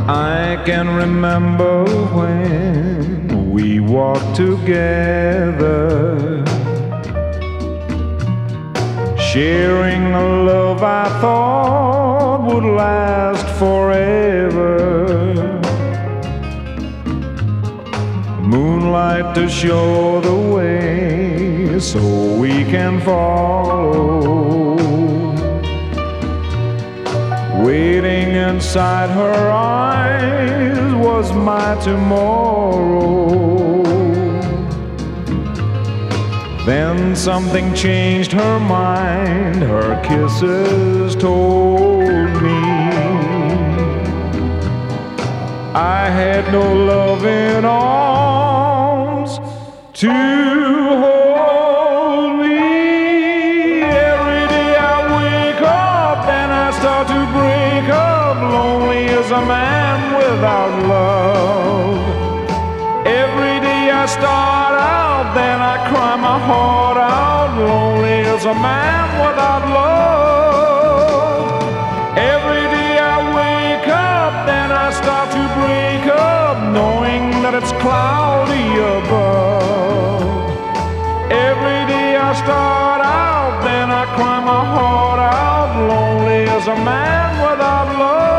I can remember when we walked together, sharing a love I thought would last forever. Moonlight to show the way so we can follow. Waiting inside her eyes was my tomorrow. Then something changed her mind, her kisses told me I had no loving arms to hold me. Every day I wake up and I start to break up, lonely as a man without love. Every day I start out, then I cry my heart out, lonely as a man without love. Every day I wake up, then I start to break up, knowing that it's cloudy above. Every day I start out, then I cry my heart out, lonely as a man without love.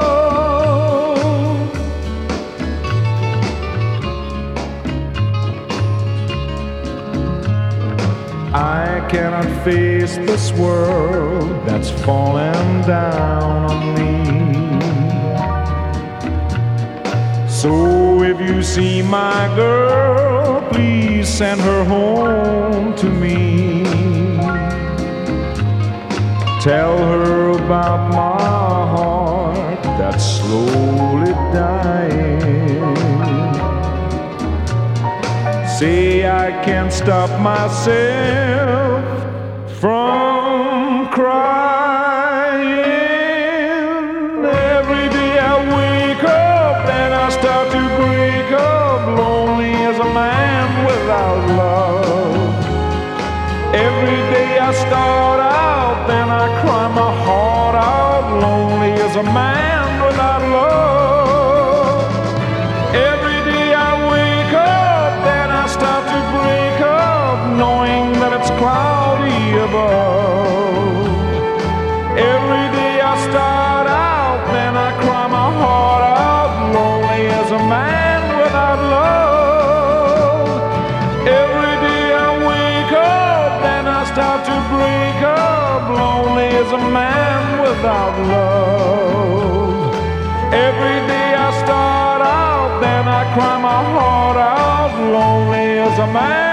I cannot face this world that's falling down on me. So if you see my girl, please send her home to me. Tell her about my heart that's slowly dying. Say I can't stop myself from crying. Every day I wake up and I start to break up, lonely as a man without love. Every day I start out, then I cry my heart out, lonely as a man without love. Every day I wake up, then I start to break up, knowing that it's cloudy above. Every day I start out, then I cry my heart out, lonely as a man without love. Every day I wake up, then I start to break up, lonely as a man without love. Every day I start out, then I cry my heart out, lonely as a man